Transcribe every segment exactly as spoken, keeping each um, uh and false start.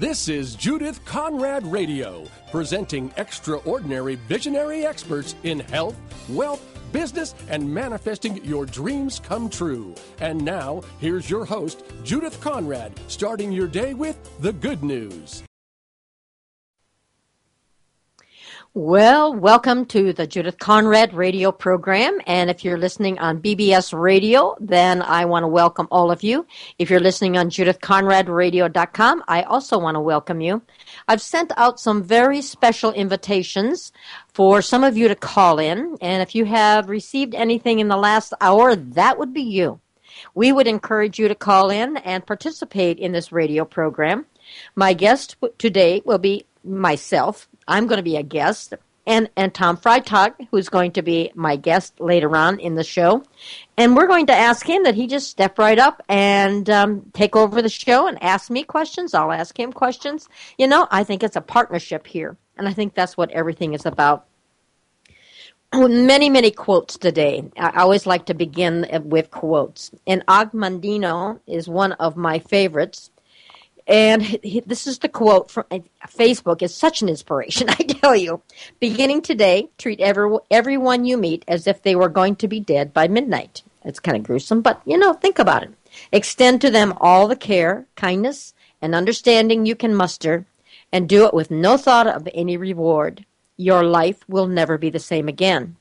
This is Judith Conrad Radio, presenting extraordinary visionary experts in health, wealth, business, and manifesting your dreams come true. And now, here's your host, Judith Conrad, starting your day with the good news. Well, welcome to the Judith Conrad radio program. And if you're listening on B B S Radio, then I want to welcome all of you. If you're listening on judith conrad radio dot com, I also want to welcome you. I've sent out some very special invitations for some of you to call in. And if you have received anything in the last hour, that would be you. We would encourage you to call in and participate in this radio program. My guest today will be myself. I'm going to be a guest, and, and Tom Freitag, who's going to be my guest later on in the show. And we're going to ask him that he just step right up and um, take over the show and ask me questions. I'll ask him questions. You know, I think it's a partnership here, and I think that's what everything is about. Many, many quotes today. I always like to begin with quotes. And Og Mandino is one of my favorites. And he, this is the quote from Facebook. It's such an inspiration, I tell you. Beginning today, treat every, everyone you meet as if they were going to be dead by midnight. It's kind of gruesome, but, you know, think about it. Extend to them all the care, kindness, and understanding you can muster, and do it with no thought of any reward. Your life will never be the same again.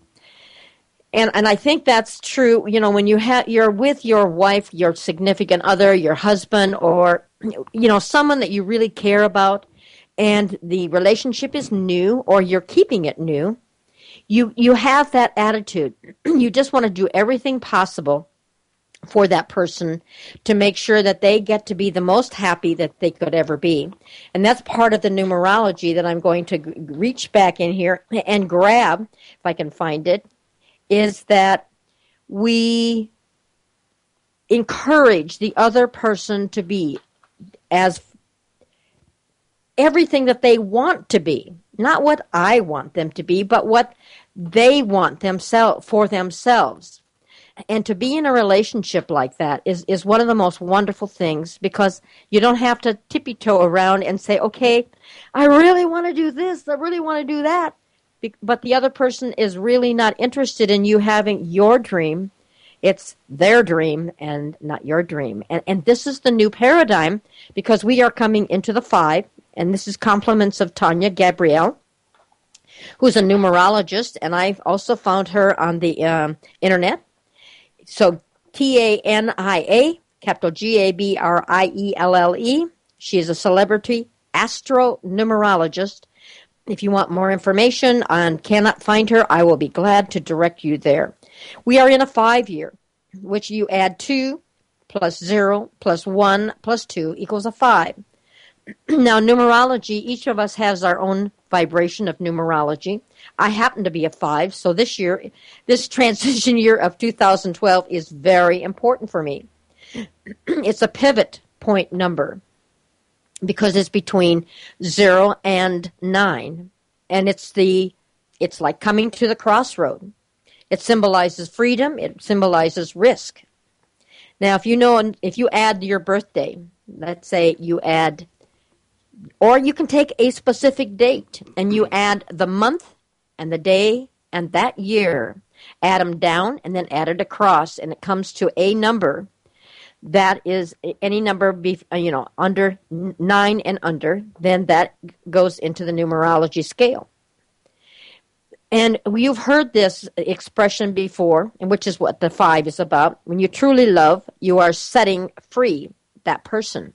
And and I think that's true, you know, when you have you're with your wife, your significant other, your husband, or, you know, someone that you really care about, and the relationship is new, or you're keeping it new, you you have that attitude. You just want to do everything possible for that person to make sure that they get to be the most happy that they could ever be. And that's part of the numerology that I'm going to reach back in here and grab, if I can find it, is that we encourage the other person to be as everything that they want to be. Not what I want them to be, but what they want themselves for themselves. And to be in a relationship like that is, is one of the most wonderful things, because you don't have to tippy-toe around and say, okay, I really want to do this, I really want to do that. But the other person is really not interested in you having your dream. It's their dream and not your dream. And, and this is the new paradigm, because we are coming into the five, and this is compliments of Tanya Gabrielle, who's a numerologist, and I've also found her on the um, internet. So T A N I A, capital G A B R I E L L E. She is a celebrity astro-numerologist. If you want more information and cannot find her, I will be glad to direct you there. We are in a five-year, which you add two plus zero plus one plus two equals a five. Now, numerology, each of us has our own vibration of numerology. I happen to be a five, so this year, this transition year of two thousand twelve is very important for me. It's a pivot point number, because it's between zero and nine. And it's the, it's like coming to the crossroad. It symbolizes freedom. It symbolizes risk. Now, if you know, if you add your birthday, let's say you add, or you can take a specific date and you add the month and the day and that year, add them down and then add it across, and it comes to a number. That is any number, you know, under nine and under, then that goes into the numerology scale. And you've heard this expression before, and which is what the five is about. When you truly love, you are setting free that person.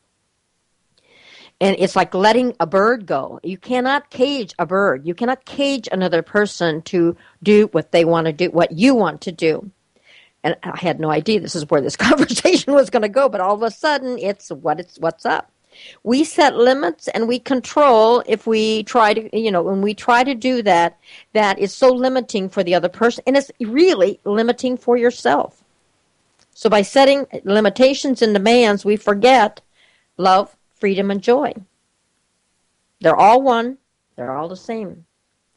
And it's like letting a bird go. You cannot cage a bird. You cannot cage another person to do what they want to do, what you want to do. And I had no idea this is where this conversation was going to go, but all of a sudden, it's what it's what's up. We set limits and we control. If we try to, you know, when we try to do that, that is so limiting for the other person, and it's really limiting for yourself. So by setting limitations and demands, we forget love, freedom, and joy. They're all one. They're all the same.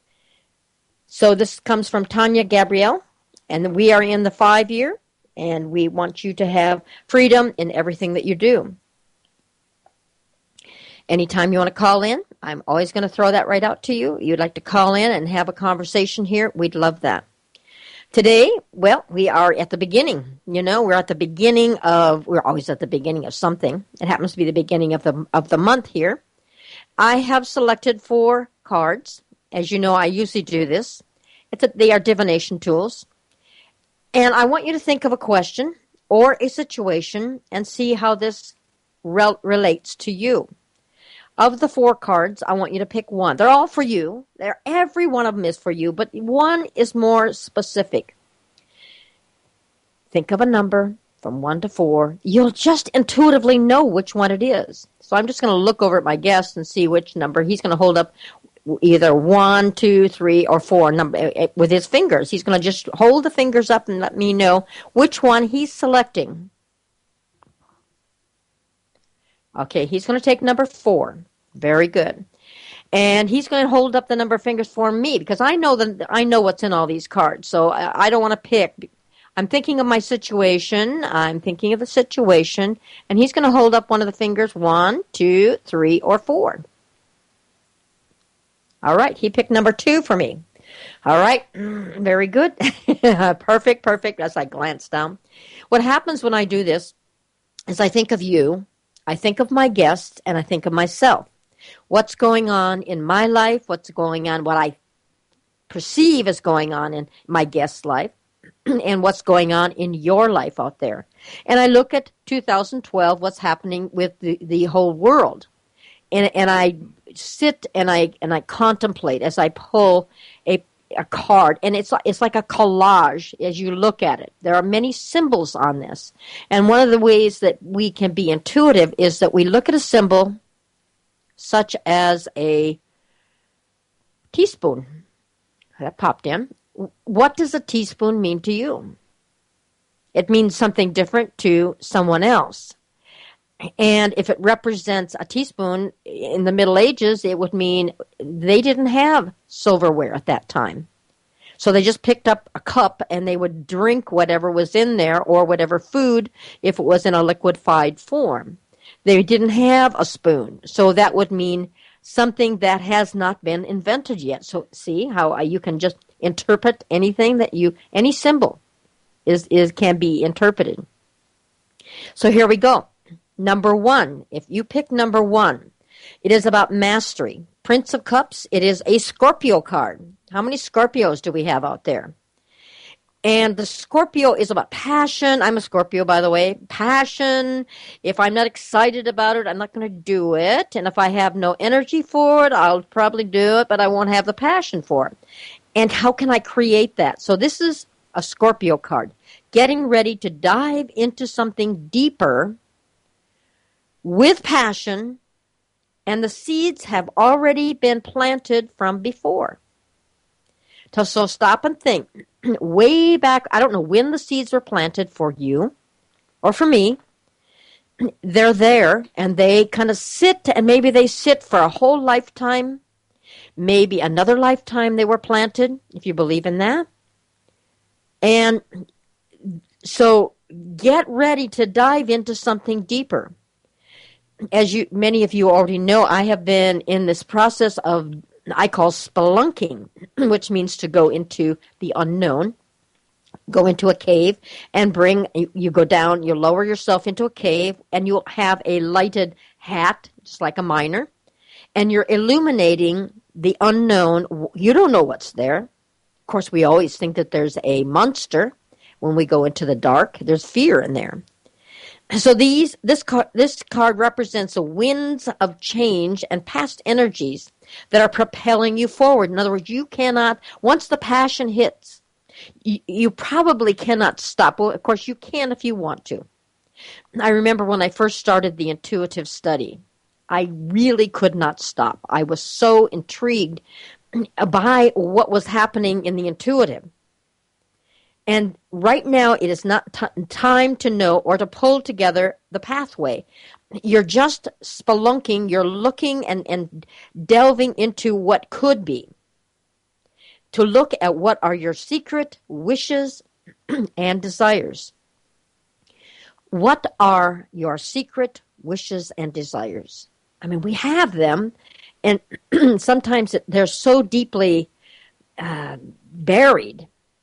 So this comes from Tanya Gabrielle. And we are in the five year, and we want you to have freedom in everything that you do. Anytime you want to call in, I'm always going to throw that right out to you. You'd like to call in and have a conversation here, we'd love that. Today, well, we are at the beginning. You know, we're at the beginning of, we're always at the beginning of something. It happens to be the beginning of the of the month here. I have selected four cards. As you know, I usually do this. It's a, they are divination tools. And I want you to think of a question or a situation and see how this rel- relates to you. Of the four cards, I want you to pick one. They're all for you. They're, every one of them is for you, but one is more specific. Think of a number from one to four. You'll just intuitively know which one it is. So I'm just going to look over at my guest and see which number. He's going to hold up either one, two, three, or four number with his fingers. He's going to just hold the fingers up and let me know which one he's selecting. Okay, he's going to take number four. Very good. And he's going to hold up the number of fingers for me because I know that I know what's in all these cards. So I, I don't want to pick. I'm thinking of my situation. I'm thinking of the situation. And he's going to hold up one of the fingers, one, two, three, or four. All right, he picked number two for me. All right, very good. Perfect, perfect, as I glance down. What happens when I do this is I think of you, I think of my guests, and I think of myself. What's going on in my life, what's going on, what I perceive is going on in my guest's life, and what's going on in your life out there. And I look at two thousand twelve, what's happening with the, the whole world. And, and I sit and I and I contemplate as I pull a a card, and it's it's like a collage as you look at it. There are many symbols on this, and one of the ways that we can be intuitive is that we look at a symbol, such as a teaspoon. That popped in. What does a teaspoon mean to you? It means something different to someone else. And if it represents a teaspoon, in the Middle Ages, it would mean they didn't have silverware at that time. So they just picked up a cup and they would drink whatever was in there or whatever food if it was in a liquefied form. They didn't have a spoon. So that would mean something that has not been invented yet. So see how you can just interpret anything that you, any symbol is, is can be interpreted. So here we go. Number one, if you pick number one, it is about mastery. Prince of Cups, it is a Scorpio card. How many Scorpios do we have out there? And the Scorpio is about passion. I'm a Scorpio, by the way. Passion. If I'm not excited about it, I'm not going to do it. And if I have no energy for it, I'll probably do it, but I won't have the passion for it. And how can I create that? So this is a Scorpio card. Getting ready to dive into something deeper with passion, and the seeds have already been planted from before. So, so stop and think. Way back, I don't know when the seeds were planted for you or for me. They're there, and they kind of sit, and maybe they sit for a whole lifetime. Maybe another lifetime they were planted, if you believe in that. And so get ready to dive into something deeper. As you, many of you already know, I have been in this process of, I call spelunking, which means to go into the unknown, go into a cave and bring, you, you go down, you lower yourself into a cave, and you'll have a lighted hat, just like a miner, and you're illuminating the unknown. You don't know what's there. Of course, we always think that there's a monster when we go into the dark. There's fear in there. So these this card this card represents the winds of change and past energies that are propelling you forward. In other words, you cannot, once the passion hits, you, you probably cannot stop. Well, of course, you can if you want to. I remember when I first started the intuitive study, I really could not stop. I was so intrigued by what was happening in the intuitive. And right now, it is not t- time to know or to pull together the pathway. You're just spelunking. You're looking and, and delving into what could be. To look at what are your secret wishes and desires. What are your secret wishes and desires? I mean, we have them, and sometimes they're so deeply uh, buried.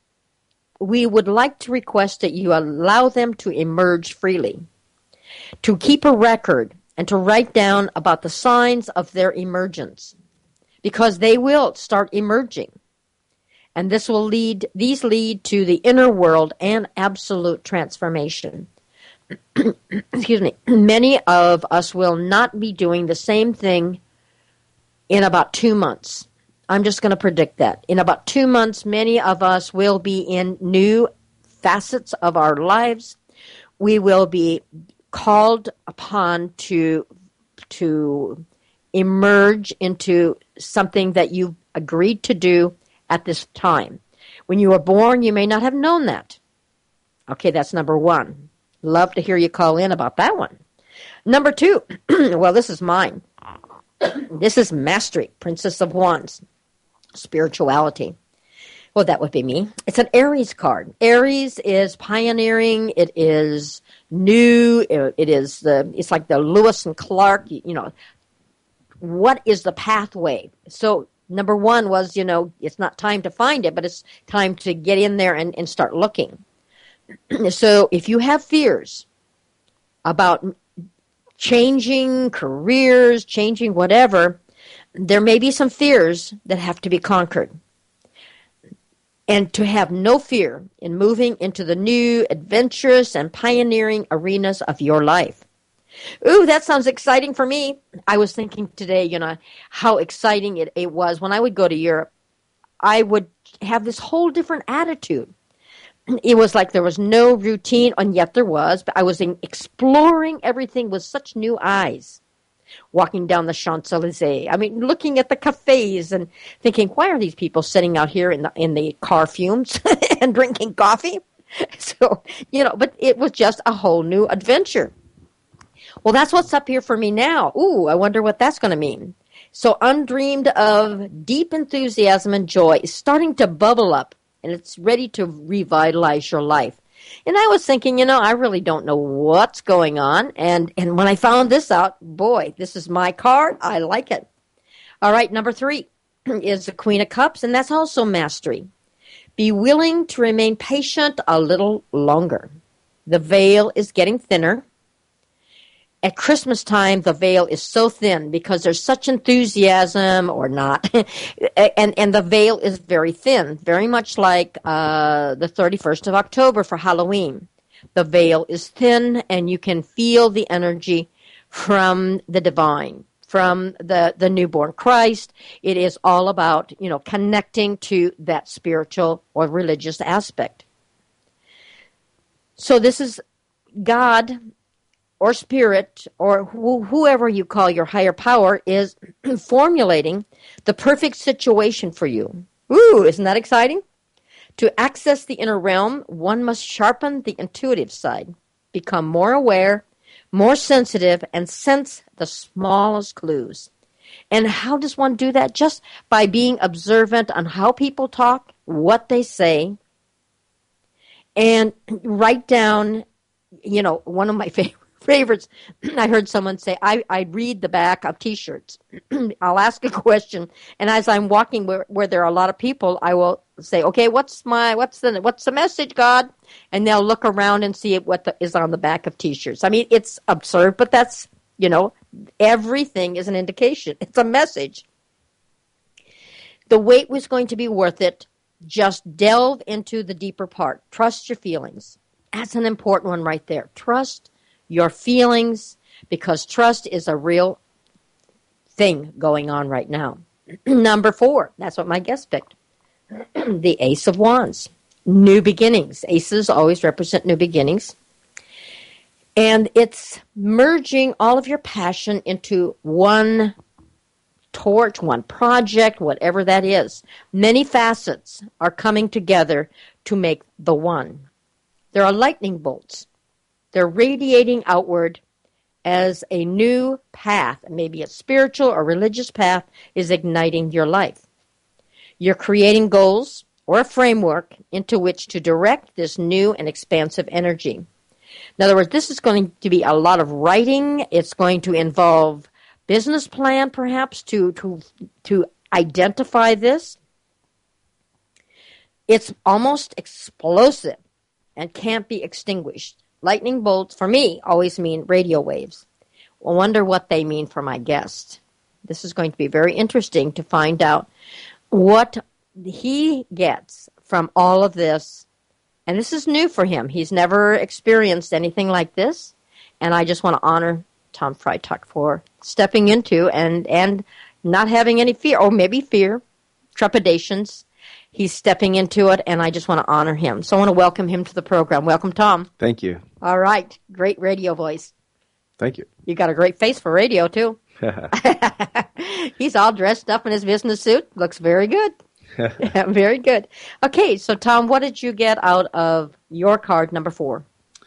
We would like to request that you allow them to emerge freely, to keep a record and to write down about the signs of their emergence, because they will start emerging. And this will lead, these lead to the inner world and absolute transformation. Excuse me. Many of us will not be doing the same thing in about two months. I'm just going to predict that. In about two months, many of us will be in new facets of our lives. We will be called upon to, to emerge into something that you agreed to do at this time. When you were born, you may not have known that. Okay, that's number one. Love to hear you call in about that one. Number two, well, this is mine. This is Mastery, Princess of Wands, spirituality. Well, that would be me. It's an Aries card. Aries is pioneering. It is new. It is the. It's like the Lewis and Clark. You know, what is the pathway? So number one was, you know, it's not time to find it, but it's time to get in there and, and start looking. So if you have fears about changing careers, changing whatever, there may be some fears that have to be conquered. And to have no fear in moving into the new, adventurous, and pioneering arenas of your life. Ooh, that sounds exciting for me. I was thinking today, you know, how exciting it, it was. When I would go to Europe, I would have this whole different attitude. It was like there was no routine, and yet there was. But I was in exploring everything with such new eyes. Walking down the Champs-Élysées. I mean, looking at the cafes and thinking, why are these people sitting out here in the in the car fumes and drinking coffee? So, you know, but it was just a whole new adventure. Well, that's what's up here for me now. Ooh, I wonder what that's going to mean. So undreamed of deep enthusiasm and joy is starting to bubble up, and it's ready to revitalize your life. And I was thinking, you know, I really don't know what's going on. And, and when I found this out, boy, this is my card. I like it. All right, number three is the Queen of Cups, and that's also mastery. Be willing to remain patient a little longer. The veil is getting thinner. At Christmas time, the veil is so thin because there's such enthusiasm, or not, and and the veil is very thin, very much like uh, the thirty-first of October for Halloween. The veil is thin, and you can feel the energy from the divine, from the, the newborn Christ. It is all about, you know, connecting to that spiritual or religious aspect. So this is God, or spirit, or wh- whoever you call your higher power, is formulating the perfect situation for you. Ooh, isn't that exciting? To access the inner realm, one must sharpen the intuitive side, become more aware, more sensitive, and sense the smallest clues. And how does one do that? Just by being observant on how people talk, what they say, and write down, you know, one of my favorite favorites, I heard someone say, I, I read the back of T-shirts. I'll ask a question, and as I'm walking where, where there are a lot of people, I will say, okay, what's my what's the what's the message, God? And they'll look around and see what the, is on the back of T-shirts. I mean, it's absurd, but that's, you know, everything is an indication. It's a message. The wait was going to be worth it. Just delve into the deeper part. Trust your feelings. That's an important one right there. Trust your feelings, because trust is a real thing going on right now. Number four, that's what my guest picked. The Ace of Wands. New beginnings. Aces always represent new beginnings. And it's merging all of your passion into one torch, one project, whatever that is. Many facets are coming together to make the one. There are lightning bolts. They're radiating outward as a new path, maybe a spiritual or religious path, is igniting your life. You're creating goals or a framework into which to direct this new and expansive energy. In other words, this is going to be a lot of writing. It's going to involve business plan, perhaps, to to to identify this. It's almost explosive and can't be extinguished. Lightning bolts, for me, always mean radio waves. I wonder what they mean for my guest. This is going to be very interesting to find out what he gets from all of this. And this is new for him. He's never experienced anything like this. And I just want to honor Tom Freitag for stepping into and, and not having any fear, or maybe fear, trepidations. He's stepping into it, and I just want to honor him. So I want to welcome him to the program. Welcome, Tom. Thank you. All right. Great radio voice. Thank you. You got a great face for radio, too. He's all dressed up in his business suit. Looks very good. Very good. Okay, so Tom, what did you get out of your card number four?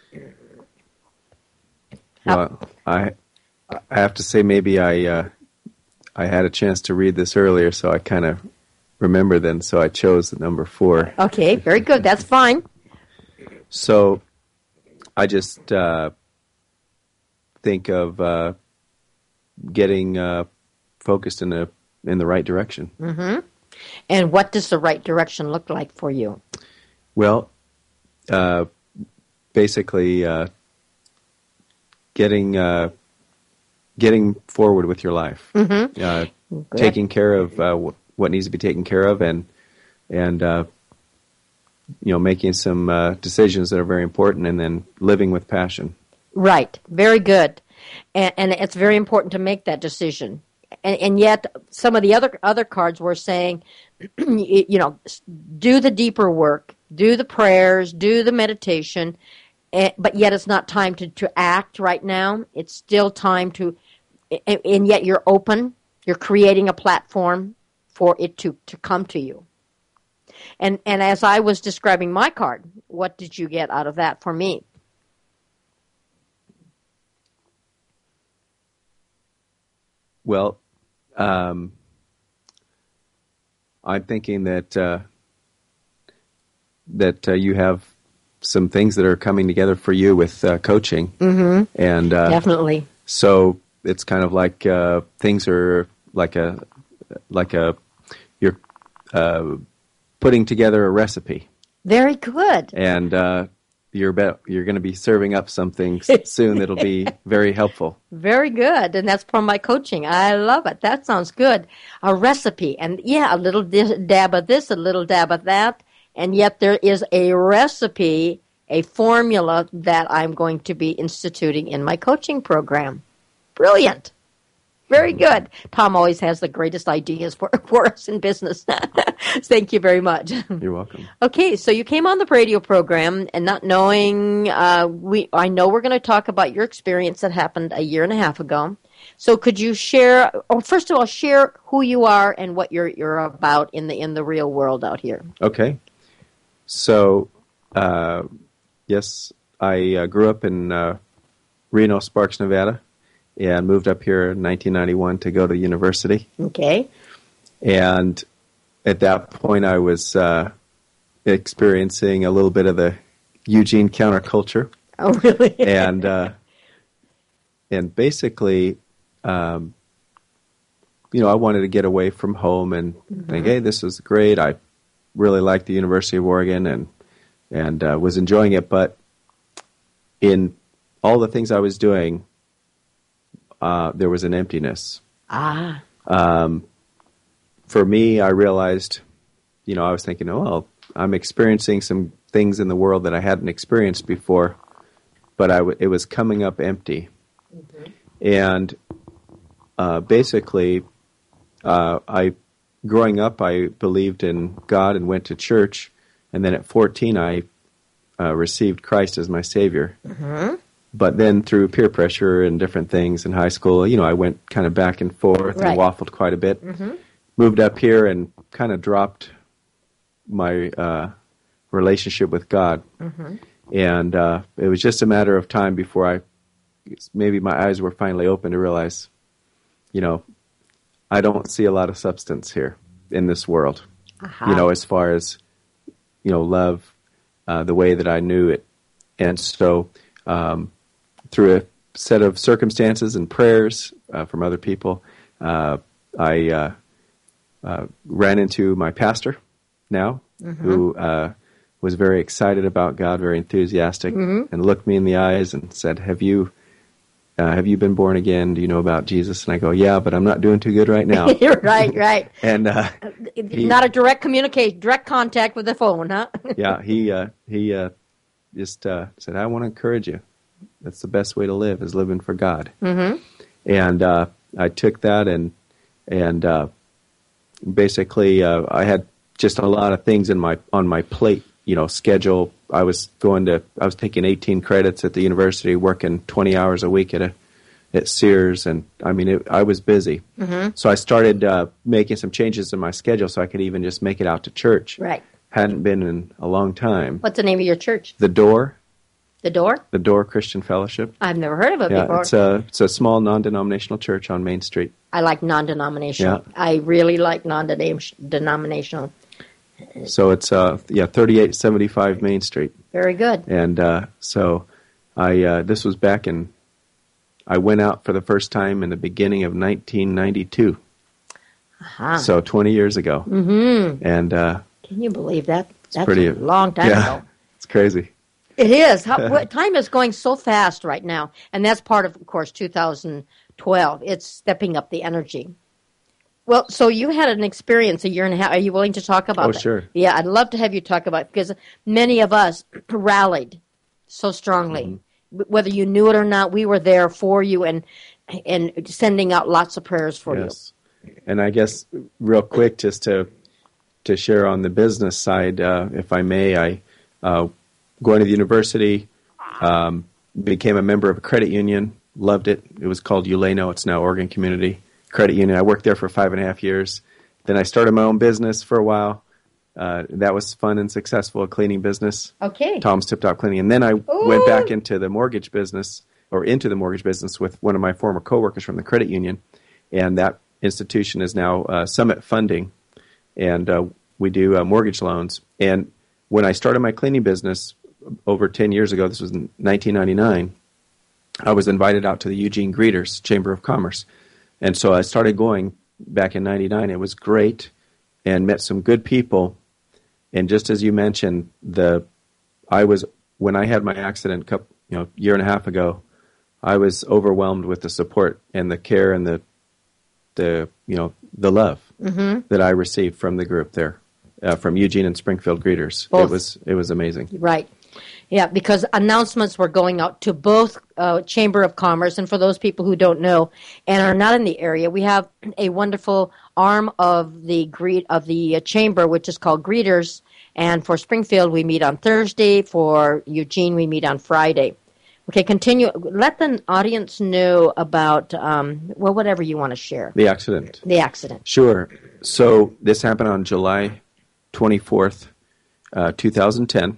Well, I I have to say maybe I uh, I had a chance to read this earlier, so I kind of remember then, so I chose the number four. Okay, very good. That's fine. So I just uh, think of uh, getting uh, focused in a in the right direction. Mm-hmm. And what does the right direction look like for you? Well, uh, basically, uh, getting uh, getting forward with your life, mm-hmm. uh, taking care of uh, w- what needs to be taken care of, and and uh, you know, making some uh, decisions that are very important, and then living with passion. Right. Very good. And, and it's very important to make that decision. And, and yet, some of the other other cards were saying, you know, do the deeper work, do the prayers, do the meditation, and, but yet it's not time to, to act right now. It's still time to, and, and yet you're open. You're creating a platform for it to, to come to you. And and as I was describing my card, what did you get out of that for me? Well, um, I'm thinking that uh, that uh, you have some things that are coming together for you with uh, coaching, mm-hmm. and uh, definitely. So it's kind of like uh, things are like a like a you're uh, putting together a recipe. Very good. And uh, you're be- you're going to be serving up something soon that'll be very helpful. Very good, and that's from my coaching. I love it. That sounds good. A recipe, and yeah, a little di- dab of this, a little dab of that, and yet there is a recipe, a formula that I'm going to be instituting in my coaching program. Brilliant. Very good. Tom always has the greatest ideas for, for us in business. Thank you very much. You're welcome. Okay, so you came on the radio program and not knowing, uh, we I know we're going to talk about your experience that happened a year and a half ago. So could you share, oh, first of all, share who you are and what you're you're about in the in the real world out here. Okay. So, uh, yes, I uh, grew up in uh, Reno, Sparks, Nevada, and moved up here in nineteen ninety-one to go to university. Okay. And at that point, I was uh, experiencing a little bit of the Eugene counterculture. Oh, really? and uh, and basically, um, you know, I wanted to get away from home and mm-hmm. think, hey, this is great. I really liked the University of Oregon and and uh, was enjoying it. But in all the things I was doing, uh, there was an emptiness. Ah. Um, for me, I realized, you know, I was thinking, oh, well, I'm experiencing some things in the world that I hadn't experienced before, but I w- it was coming up empty. Mm-hmm. And uh, basically, uh, I, growing up, I believed in God and went to church, and then at fourteen, I uh, received Christ as my Savior. Mm-hmm. But then through peer pressure and different things in high school, you know, I went kind of back and forth right. and waffled quite a bit. Mm-hmm. Moved up here and kind of dropped my uh, relationship with God. Mm-hmm. And uh, it was just a matter of time before I, maybe my eyes were finally open to realize, you know, I don't see a lot of substance here in this world. Uh-huh. You know, as far as, you know, love, uh, the way that I knew it. And so um, through a set of circumstances and prayers uh, from other people. Uh, I uh, uh, ran into my pastor now, mm-hmm. who uh, was very excited about God, very enthusiastic, mm-hmm. and looked me in the eyes and said, "Have you uh, have you been born again? Do you know about Jesus?" And I go, "Yeah, but I'm not doing too good right now." right, right. and uh, he, not a direct communication, direct contact with the phone, huh? yeah, he uh, he uh, just uh, said, "I want to encourage you. That's the best way to live, is living for God." Mm-hmm. And uh, I took that and and uh, basically uh, I had just a lot of things in my on my plate, you know, schedule. I was going to I was taking eighteen credits at the university, working twenty hours a week at a at Sears, and I mean it, I was busy. Mm-hmm. So I started uh, making some changes in my schedule so I could even just make it out to church. Right. Hadn't been in a long time. What's the name of your church? The Door. The Door? The Door Christian Fellowship. I've never heard of it yeah, before. It's a, it's a small non-denominational church on Main Street. I like non-denominational. Yeah. I really like non-denominational. So it's uh yeah thirty-eight seventy-five Main Street. Very good. And uh, so I uh, this was back in, I went out for the first time in the beginning of nineteen ninety-two. Uh-huh. So twenty years ago. Mm-hmm. And uh, can you believe that? That's pretty, a long time yeah, ago. It's crazy. It is. How, time is going so fast right now, and that's part of, of course, two thousand twelve. It's stepping up the energy. Well, so you had an experience a year and a half. Are you willing to talk about oh, that? Oh, sure. Yeah, I'd love to have you talk about it, because many of us rallied so strongly. Mm-hmm. Whether you knew it or not, we were there for you and and sending out lots of prayers for yes. you. And I guess real quick, just to to share on the business side, uh, if I may, I uh, going to the university, um, became a member of a credit union, loved it. It was called ULANO. It's now Oregon Community Credit Union. I worked there for five and a half years. Then I started my own business for a while. Uh, that was fun and successful, a cleaning business. Okay. Tom's Tip Top Cleaning. And then I Ooh. went back into the mortgage business, or into the mortgage business with one of my former coworkers from the credit union. And that institution is now uh, Summit Funding. And uh, we do uh, mortgage loans. And when I started my cleaning business over ten years ago, this was in nineteen ninety-nine, I was invited out to the Eugene Greeters Chamber of Commerce. And so I started going back in ninety-nine. It was great and met some good people. And just as you mentioned, the I was when I had my accident, couple, you know, year and a half ago, I was overwhelmed with the support and the care and the the you know the love mm-hmm. that I received from the group there, uh, from Eugene and Springfield Greeters. Both. It was it was amazing. Right. Yeah, because announcements were going out to both uh, Chamber of Commerce, and for those people who don't know and are not in the area, we have a wonderful arm of the greet of the uh, Chamber, which is called Greeters. And for Springfield, we meet on Thursday. For Eugene, we meet on Friday. Okay, continue. Let the audience know about um, well, whatever you want to share. The accident. The accident. Sure. So this happened on July twenty-fourth, uh, two thousand ten.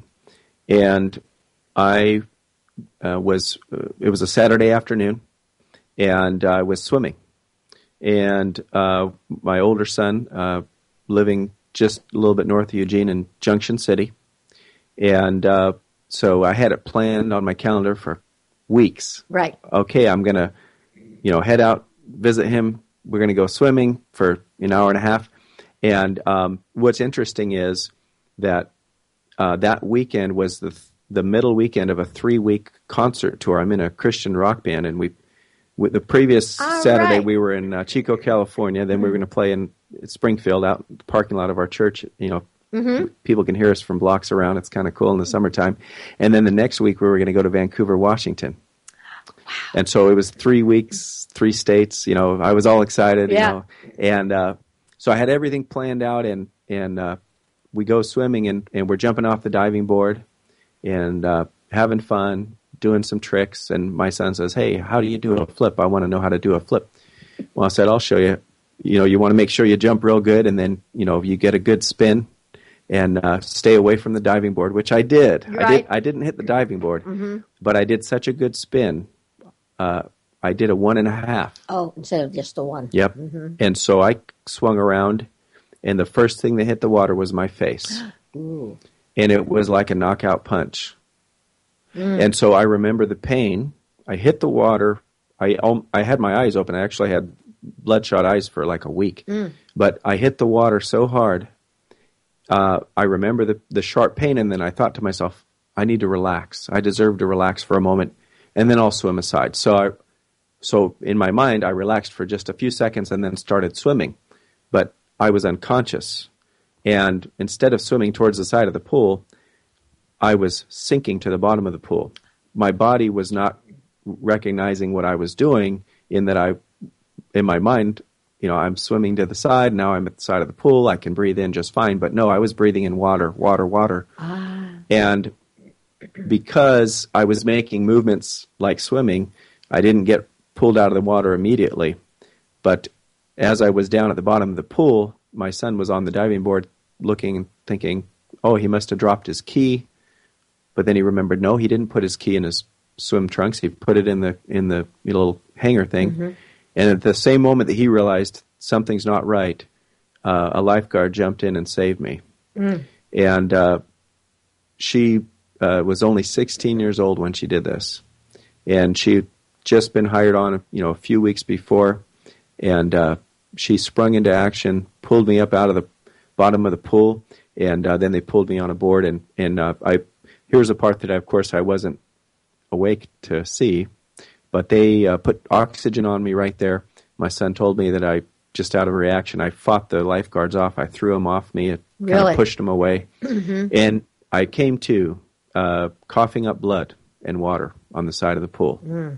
And I uh, was, uh, it was a Saturday afternoon, and I was swimming. And uh, my older son, uh, living just a little bit north of Eugene in Junction City. And uh, so I had it planned on my calendar for weeks. Right. Okay, I'm going to, you know, head out, visit him. We're going to go swimming for an hour and a half. And um, what's interesting is that Uh, that weekend was the the middle weekend of a three-week concert tour. I'm in a Christian rock band, and we, with the previous All Saturday, right. we were in uh, Chico, California. Then mm-hmm. we were going to play in Springfield, out in the parking lot of our church. You know, mm-hmm. people can hear us from blocks around. It's kind of cool in the summertime. And then the next week, we were going to go to Vancouver, Washington. Wow. And so it was three weeks, three states. You know, I was all excited. Yeah. You know, and uh, so I had everything planned out, and and. Uh, we go swimming, and, and we're jumping off the diving board and uh, having fun, doing some tricks. And my son says, "Hey, how do you do a flip? I want to know how to do a flip." Well, I said, "I'll show you. You know, you want to make sure you jump real good, and then, you know, you get a good spin and uh, stay away from the diving board," which I did. Right. I did. I didn't hit the diving board, mm-hmm. but I did such a good spin. Uh, I did a one and a half. Oh, instead of just the one. Yep. Mm-hmm. And so I swung around, and the first thing that hit the water was my face. Ooh. And it was like a knockout punch. Mm. And so I remember the pain. I hit the water. I, I had my eyes open. I actually had bloodshot eyes for like a week. Mm. But I hit the water so hard, uh, I remember the, the sharp pain, and then I thought to myself, I need to relax. I deserve to relax for a moment, and then I'll swim aside. So I, so in my mind, I relaxed for just a few seconds and then started swimming. But I was unconscious. And instead of swimming towards the side of the pool, I was sinking to the bottom of the pool. My body was not recognizing what I was doing, in that I, in my mind, you know, I'm swimming to the side. Now I'm at the side of the pool. I can breathe in just fine. But no, I was breathing in water, water, water. Ah. And because I was making movements like swimming, I didn't get pulled out of the water immediately. But as I was down at the bottom of the pool, my son was on the diving board looking and thinking, oh, he must have dropped his key. But then he remembered, no, he didn't put his key in his swim trunks. He put it in the in the little hanger thing. Mm-hmm. And at the same moment that he realized something's not right, uh, a lifeguard jumped in and saved me. Mm. And uh, she uh, was only sixteen years old when she did this. And she'd just been hired on, you know, a few weeks before. And uh, she sprung into action, pulled me up out of the bottom of the pool, and uh, then they pulled me on a board. And, and uh, I here's a part that, I, of course, I wasn't awake to see, but they uh, put oxygen on me right there. My son told me that I, just out of reaction, I fought the lifeguards off. I threw them off me, really? kind of pushed them away. Mm-hmm. And I came to uh, coughing up blood and water on the side of the pool. Mm.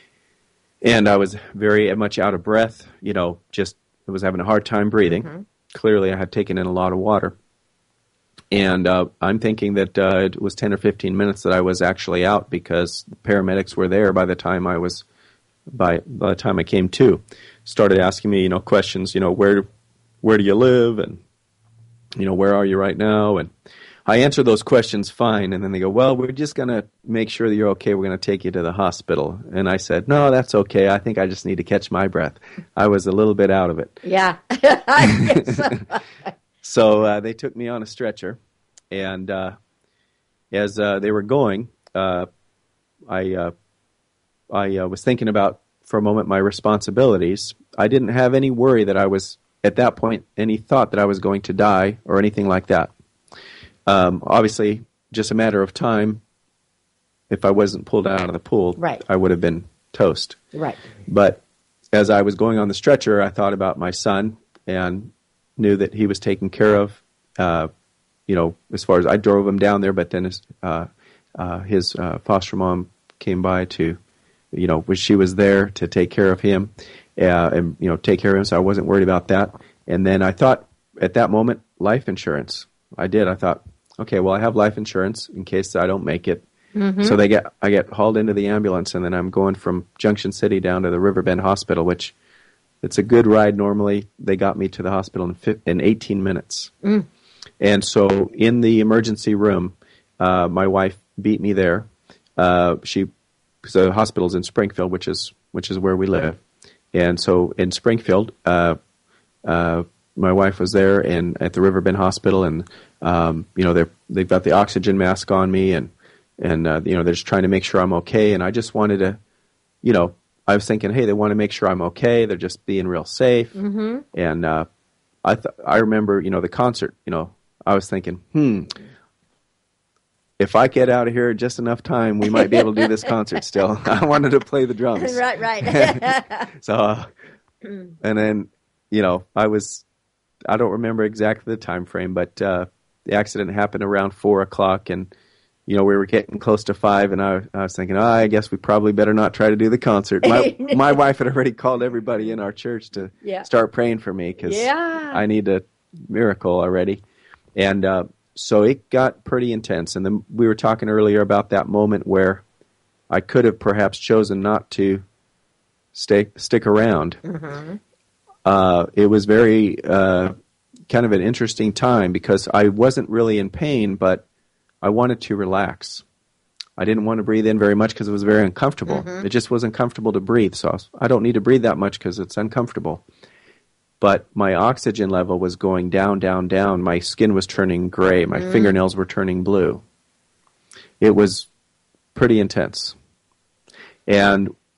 And I was very much out of breath, you know, just I was having a hard time breathing. Mm-hmm. Clearly I had taken in a lot of water. And uh, I'm thinking that uh, it was ten or fifteen minutes that I was actually out, because the paramedics were there by the time I was, by by the time I came to. Started asking me, you know, questions, you know, where where do you live? And, you know, where are you right now? And I answered those questions fine. And then they go, well, we're just going to make sure that you're okay. We're going to take you to the hospital. And I said, no, that's okay. I think I just need to catch my breath. I was a little bit out of it. Yeah. I guess so. So uh, they took me on a stretcher, and uh, as uh, they were going, uh, I uh, I uh, was thinking about, for a moment, my responsibilities. I didn't have any worry that I was, at that point, any thought that I was going to die or anything like that. Um, obviously, just a matter of time. If I wasn't pulled out of the pool, right. I would have been toast. Right. But as I was going on the stretcher, I thought about my son and knew that he was taken care of, uh, you know, as far as I drove him down there, but then his, uh, uh, his uh, foster mom came by to, you know, she was there to take care of him, uh, and, you know, take care of him, so I wasn't worried about that. And then I thought, at that moment, life insurance. I did. I thought, okay, well, I have life insurance in case I don't make it. Mm-hmm. So they get, I get hauled into the ambulance, and then I'm going from Junction City down to the Riverbend Hospital, which it's a good ride. Normally, they got me to the hospital in, fi- in eighteen minutes. Mm. And so in the emergency room, uh, my wife beat me there. Uh, she, because the hospital's in Springfield, which is which is where we live. And so in Springfield, uh, uh, my wife was there and at the Riverbend Hospital, and um, you know they're they've got the oxygen mask on me, and and uh, you know they're just trying to make sure I'm okay. And I just wanted to, you know. I was thinking, hey, they want to make sure I'm okay. They're just being real safe. Mm-hmm. And uh, I th- I remember, you know, the concert, you know, I was thinking, hmm, if I get out of here just enough time, we might be able to do this concert still. I wanted to play the drums. Right, right. so, uh, and then, you know, I was, I don't remember exactly the time frame, but uh, the accident happened around four o'clock, and you know, we were getting close to five, and I, I was thinking, oh, I guess we probably better not try to do the concert. My my wife had already called everybody in our church to yeah. start praying for me, because yeah. I need a miracle already. And uh, so it got pretty intense. And then we were talking earlier about that moment where I could have perhaps chosen not to stay stick around. Mm-hmm. Uh, it was very uh, kind of an interesting time, because I wasn't really in pain, but I wanted to relax. I didn't want to breathe in very much because it was very uncomfortable. Mm-hmm. It just was uncomfortable to breathe, so I don't need to breathe that much because it's uncomfortable. But my oxygen level was going down, down, down. My skin was turning gray. My mm. fingernails were turning blue. It was pretty intense. And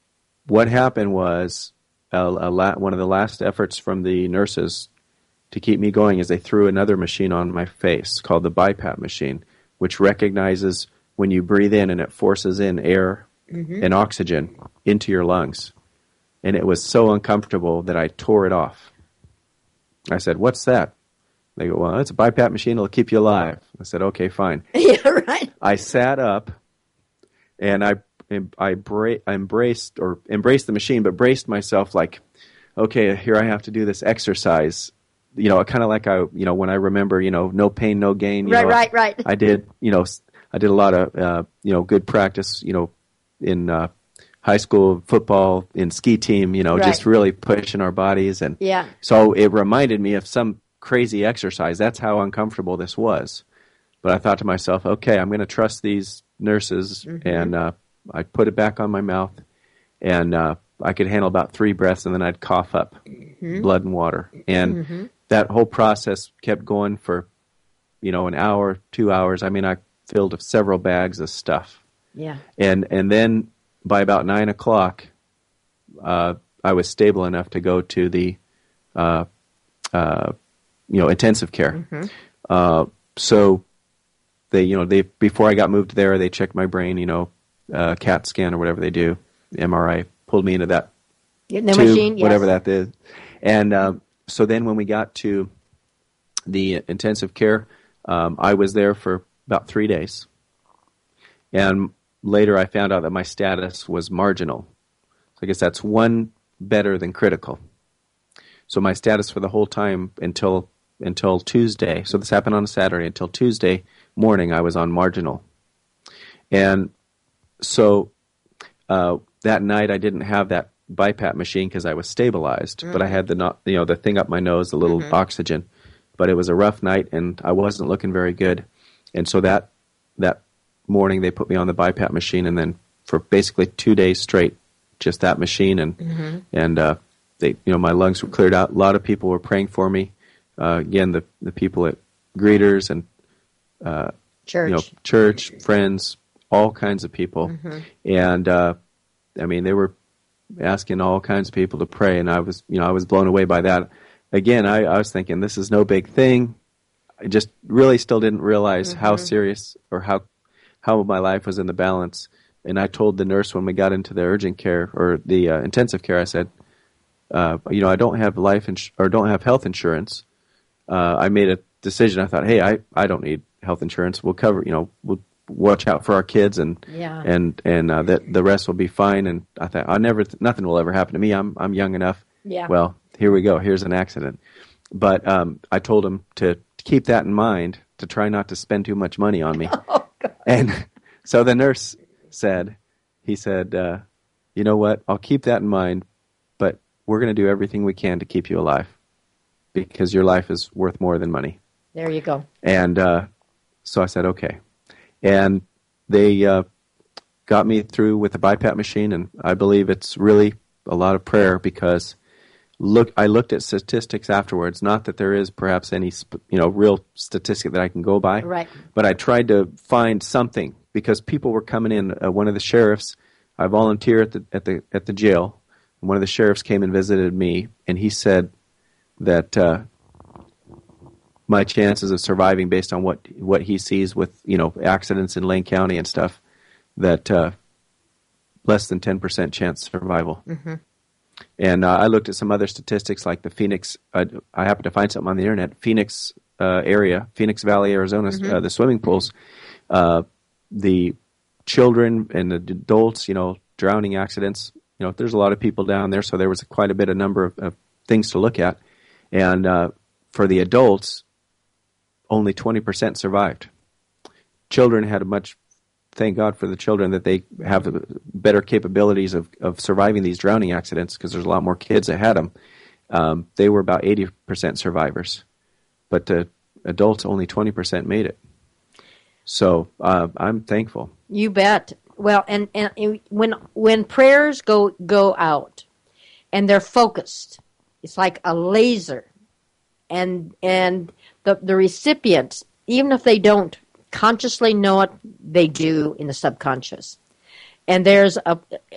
what happened was a, a la- one of the last efforts from the nurses to keep me going is they threw another machine on my face called the BiPAP machine, which recognizes when you breathe in and it forces in air mm-hmm. and oxygen into your lungs. And it was so uncomfortable that I tore it off. I said, "What's that?" They go, "Well, it's a BiPAP machine. It'll keep you alive." I said, "Okay, fine." Yeah, right. I sat up and I I, bra- I embraced or embraced the machine, but braced myself like, okay, here I have to do this exercise. You know, kind of like I, you know, when I remember, you know, no pain, no gain. You right, know, right, right. I did, you know, I did a lot of, uh, you know, good practice, you know, in uh, high school football, in ski team, you know, right. just really pushing our bodies. And yeah. so it reminded me of some crazy exercise. That's how uncomfortable this was. But I thought to myself, okay, I'm going to trust these nurses. Mm-hmm. And uh, I put it back on my mouth. And uh, I could handle about three breaths, and then I'd cough up mm-hmm. blood and water. And mm-hmm. that whole process kept going for, you know, an hour, two hours. I mean, I filled several bags of stuff. Yeah. And and then by about nine o'clock, uh, I was stable enough to go to the, uh, uh, you know, intensive care. Mm-hmm. Uh, so they, you know, they before I got moved there, they checked my brain, you know, uh, CAT scan or whatever they do, M R I, pulled me into that the tube, machine, yes. whatever that is. And uh, so then when we got to the intensive care, um, I was there for about three days. And later I found out that my status was marginal. So I guess that's one better than critical. So my status for the whole time until until Tuesday, so this happened on a Saturday, until Tuesday morning I was on marginal. And so uh, that night I didn't have that BiPAP machine because I was stabilized, mm-hmm. but I had the you know the thing up my nose, the little mm-hmm. oxygen. But it was a rough night, and I wasn't looking very good. And so that that morning they put me on the BiPAP machine, and then for basically two days straight, just that machine, and mm-hmm. and uh, they you know my lungs were cleared out. A lot of people were praying for me. Uh, again, the the people at Greeters and uh, church, you know, church friends, all kinds of people, mm-hmm. and uh, I mean they were asking all kinds of people to pray, and I was you know I was blown away by that. Again, I, I was thinking this is no big thing. I just really still didn't realize mm-hmm. how serious or how how my life was in the balance. And I told the nurse when we got into the urgent care or the uh, intensive care, I said, uh, you know, I don't have life ins- or don't have health insurance. Uh, I made a decision. I thought, hey, I, I don't need health insurance. We'll cover, you know, we'll watch out for our kids, and yeah. and and uh, that the rest will be fine. And I thought, I never, th- nothing will ever happen to me. I'm I'm young enough. Yeah. Well, here we go. Here's an accident. But um, I told him to keep that in mind, to try not to spend too much money on me. Oh, God. And so the nurse said, he said, uh, you know what? I'll keep that in mind, but we're going to do everything we can to keep you alive because your life is worth more than money. There you go. And uh, so I said, okay. And they uh, got me through with the BiPAP machine, and I believe it's really a lot of prayer because Look, I looked at statistics afterwards. Not that there is perhaps any, you know, real statistic that I can go by. Right. But I tried to find something because people were coming in. Uh, one of the sheriffs, I volunteer at the at the at the jail. And one of the sheriffs came and visited me, and he said that uh, my chances of surviving, based on what what he sees with you know accidents in Lane County and stuff, that uh, less than ten percent chance survival. Mm-hmm. And uh, I looked at some other statistics like the Phoenix, uh, I happened to find something on the internet, Phoenix uh, area, Phoenix Valley, Arizona, mm-hmm. uh, the swimming pools, uh, the children and the adults, you know, drowning accidents. You know, there's a lot of people down there, so there was quite a bit of number of, of things to look at. And uh, for the adults, only twenty percent survived. Children had a much thank God for the children that they have the better capabilities of, of surviving these drowning accidents because there's a lot more kids that had them. Um, they were about eighty percent survivors, but the adults, only twenty percent made it. So uh, I'm thankful. You bet. Well, and, and when when prayers go go out and they're focused, it's like a laser, and and the the recipients, even if they don't consciously know it, they do in the subconscious. And there's a,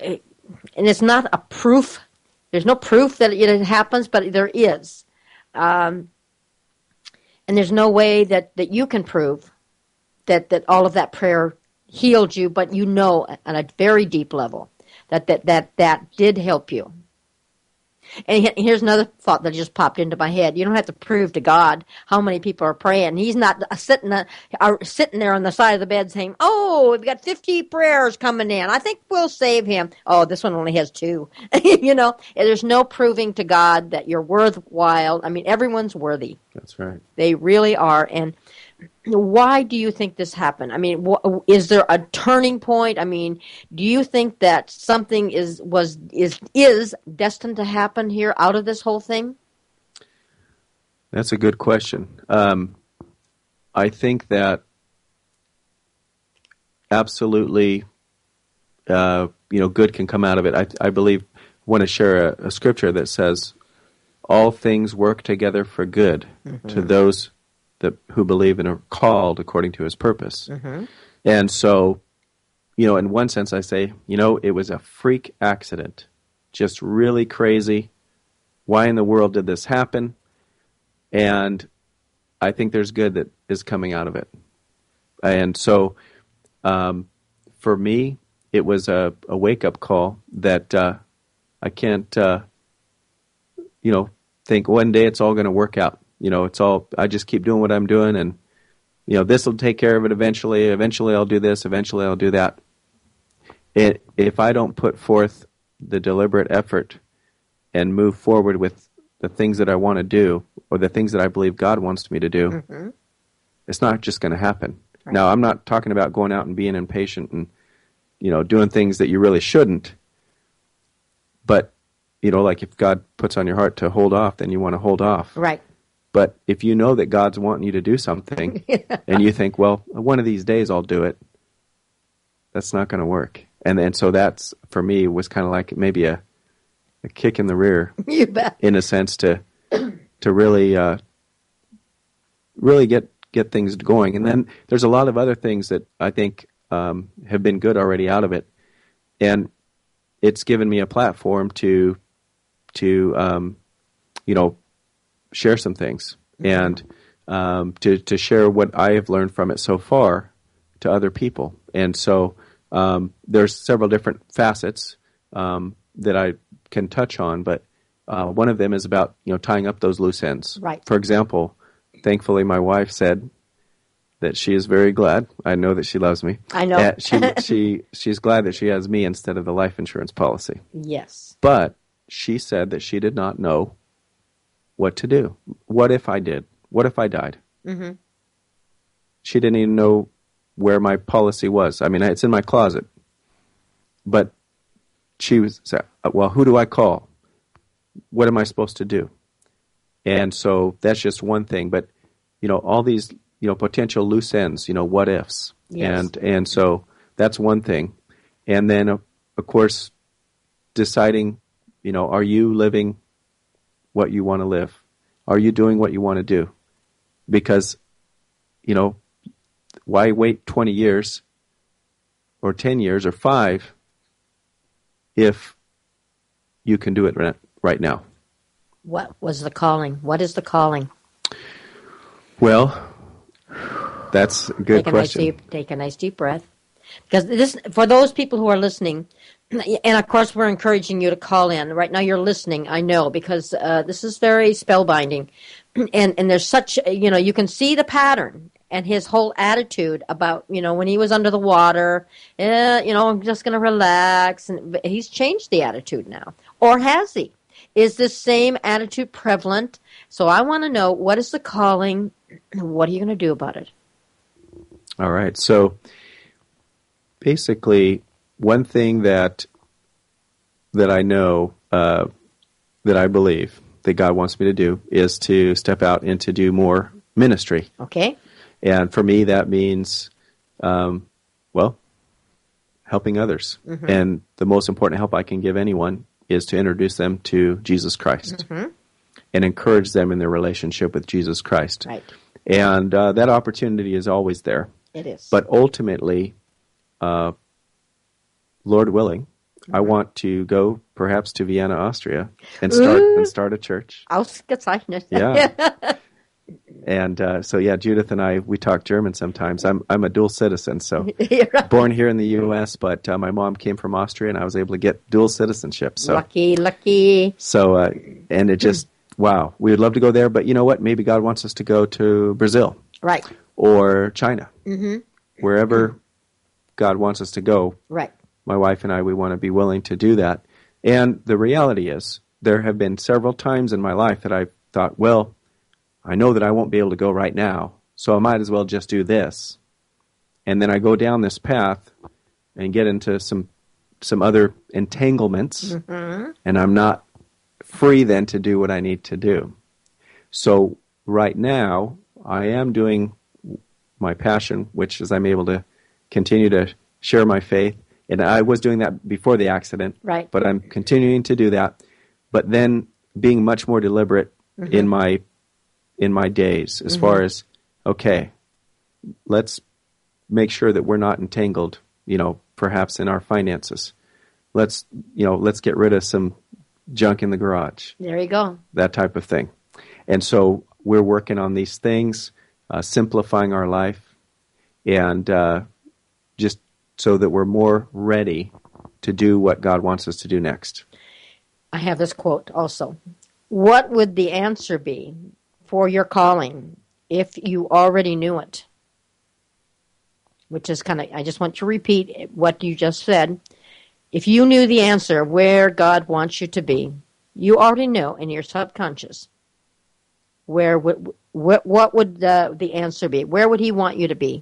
and it's not a proof. There's no proof that it happens, but there is. Um, and there's no way that, that you can prove that, that all of that prayer healed you, but you know on a very deep level that that, that, that did help you. And here's another thought that just popped into my head. You don't have to prove to God how many people are praying. He's not sitting uh, sitting there on the side of the bed saying, oh, we've got fifty prayers coming in. I think we'll save him. Oh, this one only has two. You know, there's no proving to God that you're worthwhile. I mean, everyone's worthy. That's right. They really are. And why do you think this happened? I mean, wh- is there a turning point? I mean, do you think that something is was is is destined to happen here out of this whole thing? That's a good question. Um, I think that absolutely, uh, you know, good can come out of it. I, I believe, want to share a, a scripture that says, "All things work together for good mm-hmm. to those that who believe and are called according to his purpose." Mm-hmm. And so, you know, in one sense I say, you know, it was a freak accident. Just really crazy. Why in the world did this happen? And I think there's good that is coming out of it. And so, um, for me, it was a, a wake-up call that uh, I can't, uh, you know, think one day it's all going to work out. You know, it's all, I just keep doing what I'm doing, and, you know, this will take care of it eventually. Eventually I'll do this. Eventually I'll do that. It, if I don't put forth the deliberate effort and move forward with the things that I want to do, or the things that I believe God wants me to do, mm-hmm. it's not just going to happen. Right. Now, I'm not talking about going out and being impatient and, you know, doing things that you really shouldn't. But, you know, like if God puts on your heart to hold off, then you want to hold off. Right. But if you know that God's wanting you to do something yeah. and you think, well, one of these days I'll do it, that's not going to work. And and so that's, for me, was kind of like maybe a, a kick in the rear. You bet. In a sense to to really uh, really get, get things going. And then there's a lot of other things that I think um, have been good already out of it. And it's given me a platform to, to um, you know, share some things and um, to, to share what I have learned from it so far to other people. And so um, there's several different facets um, that I can touch on, but uh, one of them is about, you know, tying up those loose ends. Right. For example, thankfully my wife said that she is very glad. I know that she loves me. I know. Uh, she, she, she's glad that she has me instead of the life insurance policy. Yes. But she said that she did not know what to do. What if I did? What if I died? Mm-hmm. She didn't even know where my policy was. I mean, it's in my closet. But she was, well, who do I call? What am I supposed to do? And so that's just one thing. But, you know, all these, you know, potential loose ends, you know, what ifs. Yes. And, and so that's one thing. And then, of course, deciding, you know, are you living what you want to live? Are you doing what you want to do? Because, you know, why wait twenty years or ten years or five if you can do it right, right now? What was the calling? What is the calling? Well, that's a good take question. A nice deep, take a nice deep breath. Because this, for those people who are listening, and of course we're encouraging you to call in. Right now you're listening, I know, because uh, this is very spellbinding. And and there's such, you know, you can see the pattern and his whole attitude about, you know, when he was under the water, eh, you know, I'm just going to relax. And he's changed the attitude now. Or has he? Is this same attitude prevalent? So I want to know, what is the calling? What are you going to do about it? All right. So basically, one thing that that I know, uh, that I believe that God wants me to do is to step out and to do more ministry. Okay. And for me, that means, um, well, helping others. Mm-hmm. And the most important help I can give anyone is to introduce them to Jesus Christ mm-hmm. and encourage them in their relationship with Jesus Christ. Right. And uh, that opportunity is always there. It is. But ultimately, uh, Lord willing, I want to go perhaps to Vienna, Austria, and start Ooh. and start a church. Ausgezeichnet. Yeah. And uh, so, yeah, Judith and I, we talk German sometimes. I'm I'm a dual citizen, so Right. born here in the U S, but uh, my mom came from Austria, and I was able to get dual citizenship. So, Lucky, lucky. so uh, and it just, wow, we would love to go there, but you know what? Maybe God wants us to go to Brazil Right, or China, mm-hmm. wherever God wants us to go. right. My wife and I, we want to be willing to do that. And the reality is, there have been several times in my life that I thought, well, I know that I won't be able to go right now, so I might as well just do this. And then I go down this path and get into some some other entanglements, Mm-hmm. and I'm not free then to do what I need to do. So right now, I am doing my passion, which is I'm able to continue to share my faith. And I was doing that before the accident, Right. but I'm continuing to do that. But then being much more deliberate Mm-hmm. in my in my days, as Mm-hmm. far as, okay, let's make sure that we're not entangled, you know, perhaps in our finances. Let's, you know, let's get rid of some junk in the garage, There you go. that type of thing. And so we're working on these things, uh, simplifying our life, and uh, just so that we're more ready to do what God wants us to do next. I have this quote also. What would the answer be for your calling if you already knew it? Which is kind of, I just want to repeat what you just said. If you knew the answer where God wants you to be, you already know in your subconscious, where would, what, what would the, the answer be? Where would he want you to be?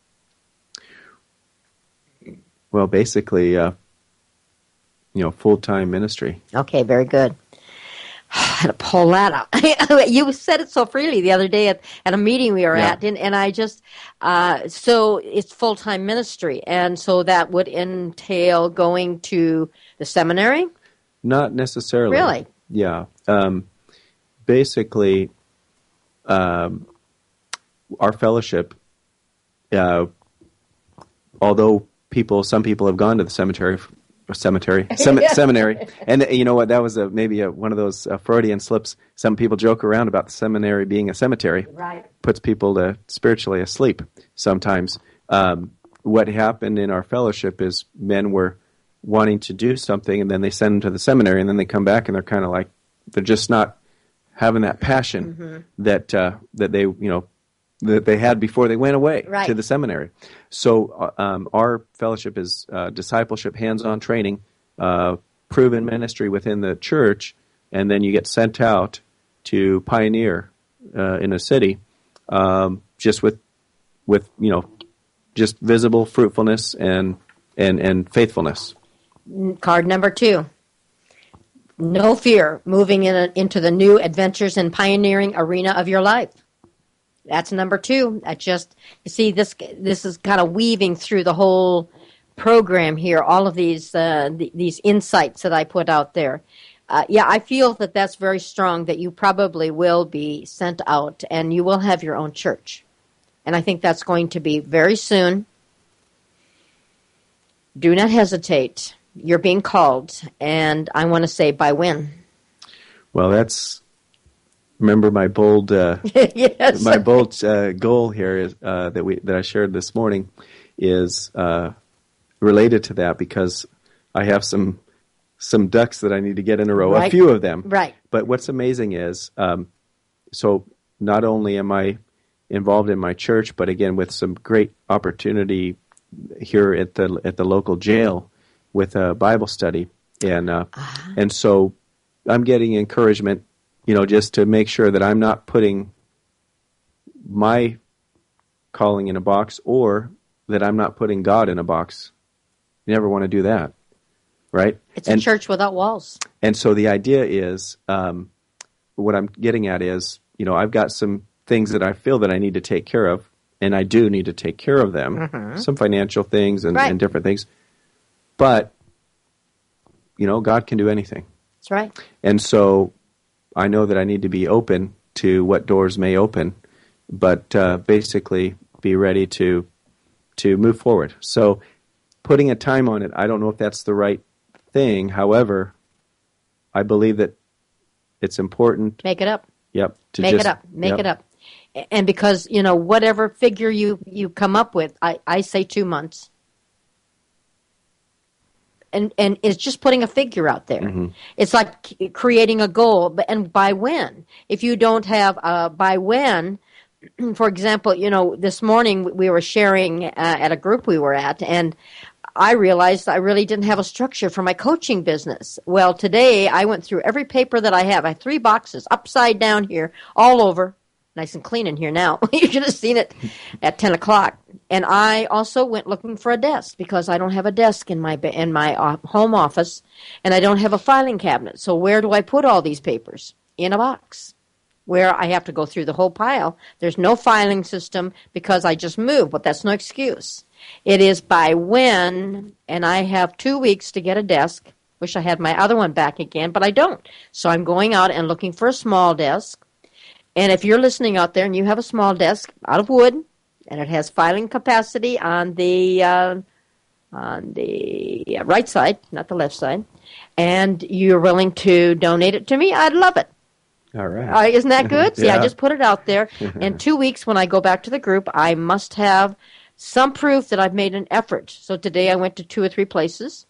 Well, basically, uh, you know, full-time ministry. Okay, very good. I had to pull that out. You said it so freely the other day at, at a meeting we were Yeah. at, and, and I just, uh, so it's full-time ministry, and so that would entail going to the seminary? Not necessarily. Really? Yeah. Um, basically, um, our fellowship, uh, although people, some people have gone to the cemetery, or cemetery, sem- seminary, and uh, you know what? That was a, maybe a, one of those uh, Freudian slips. Some people joke around about the seminary being a cemetery. Right. Puts people to spiritually asleep sometimes. Um, what happened in our fellowship is men were wanting to do something, and then they send them to the seminary, and then they come back, and they're kind of like, they're just not having that passion Mm-hmm. that uh, that they, you know, that they had before they went away Right. to the seminary. So uh, um, our fellowship is uh, discipleship, hands-on training, uh, proven ministry within the church, and then you get sent out to pioneer uh, in a city, um, just with with you know, just visible fruitfulness and and and faithfulness. Card number two. No fear, moving in a, into the new adventures and pioneering arena of your life. That's number two. I just, you see, this this is kind of weaving through the whole program here, all of these uh, th- these insights that I put out there. Uh, yeah, I feel that that's very strong, that you probably will be sent out and you will have your own church. And I think that's going to be very soon. Do not hesitate. You're being called, and I want to say by when. Well, that's remember my bold uh, Yes. my bold uh, goal here is uh, that we that I shared this morning is uh, related to that, because I have some some ducks that I need to get in a row, Right. a few of them. Right. But what's amazing is, um, so not only am I involved in my church, but again with some great opportunity here at the at the local jail with a Bible study, and uh, Uh-huh. and so I'm getting encouragement, you know, just to make sure that I'm not putting my calling in a box, or that I'm not putting God in a box. You never want to do that, right? It's and, a church without walls. And so the idea is, um, what I'm getting at is, you know, I've got some things that I feel that I need to take care of, and I do need to take care of them, Mhm. some financial things and, Right. and different things. But, you know, God can do anything. That's right. And so I know that I need to be open to what doors may open, but uh, basically be ready to to move forward. So putting a time on it, I don't know if that's the right thing. However, I believe that it's important. Make it up. Yep. To Make just, it up. Make yep. it up. And because, you know, whatever figure you, you come up with, I, I say two months. And and it's just putting a figure out there. Mm-hmm. It's like creating a goal. But and by when? If you don't have uh, by when, for example, you know, this morning we were sharing uh, at a group we were at, and I realized I really didn't have a structure for my coaching business. Well, today I went through every paper that I have. I have three boxes upside down here, all over. Nice and clean in here now. You should have seen it at ten o'clock. And I also went looking for a desk because I don't have a desk in my in my home office, and I don't have a filing cabinet. So where do I put all these papers? In a box, where I have to go through the whole pile. There's no filing system because I just moved, but that's no excuse. It is by when, and I have two weeks to get a desk. Wish I had my other one back again, but I don't. So I'm going out and looking for a small desk. And if you're listening out there and you have a small desk out of wood, and it has filing capacity on the uh, on the right side, not the left side, and you're willing to donate it to me, I'd love it. All right. Uh, isn't that good? See, Yeah. I just put it out there. In two weeks, when I go back to the group, I must have some proof that I've made an effort. So today I went to two or three places.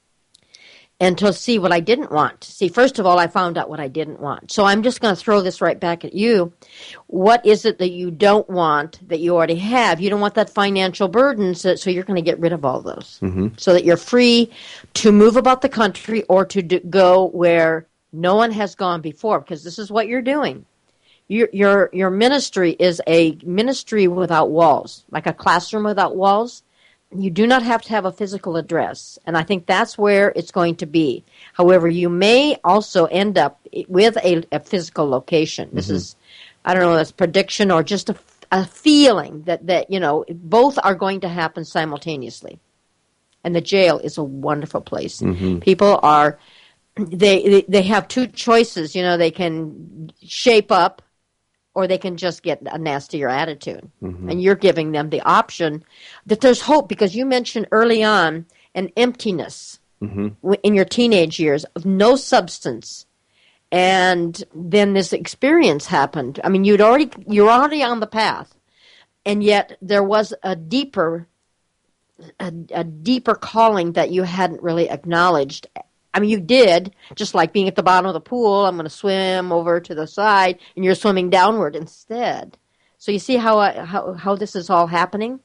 And to see what I didn't want. See, first of all, I found out what I didn't want. So I'm just going to throw this right back at you. What is it that you don't want that you already have? You don't want that financial burden, so, so you're going to get rid of all those. Mm-hmm. So that you're free to move about the country or to do, go where no one has gone before, because this is what you're doing. Your, your, your ministry is a ministry without walls, like a classroom without walls. You do not have to have a physical address, and I think that's where it's going to be. However, you may also end up with a, a physical location. This mm-hmm. is, I don't know, that's prediction or just a, a feeling that, that, you know, both are going to happen simultaneously. And the jail is a wonderful place. Mm-hmm. People are, they, they have two choices. You know, they can shape up, or they can just get a nastier attitude. Mm-hmm. And you're giving them the option that there's hope, because you mentioned early on an emptiness mm-hmm. in your teenage years of no substance. And then this experience happened. I mean, you'd already, you're already on the path. And yet there was a deeper, a, a deeper calling that you hadn't really acknowledged. I mean, you did, just like being at the bottom of the pool. I'm going to swim over to the side, and you're swimming downward instead. So you see how uh, how how this is all happening?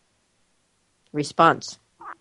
Response.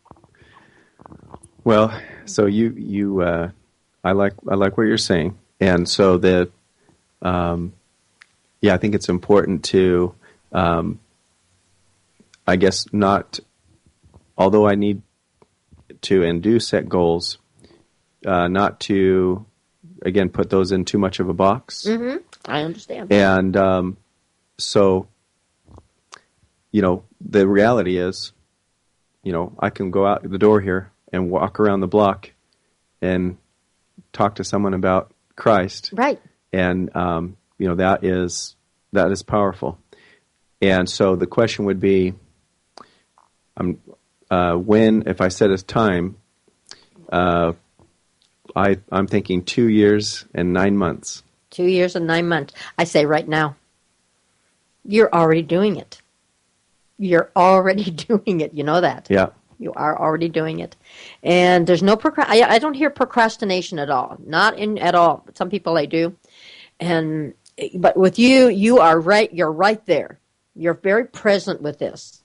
Well, so you you uh, I like I like what you're saying, and so the um, yeah, I think it's important to um, I guess not. Although I need to and do set goals. Uh, not to, again, put those in too much of a box. Mm-hmm. I understand. And um, so, you know, the reality is, you know, I can go out the door here and walk around the block and talk to someone about Christ. Right. And, um, you know, that is that is powerful. And so the question would be, um, uh, when, if I set a time, uh, I, I'm thinking two years and nine months. Two years and nine months. I say right now. You're already doing it. You're already doing it. You know that. Yeah. You are already doing it. And there's no procrast- I, I don't hear procrastination at all. Not in at all. Some people I do. And but with you, you are right. You're right there. You're very present with this.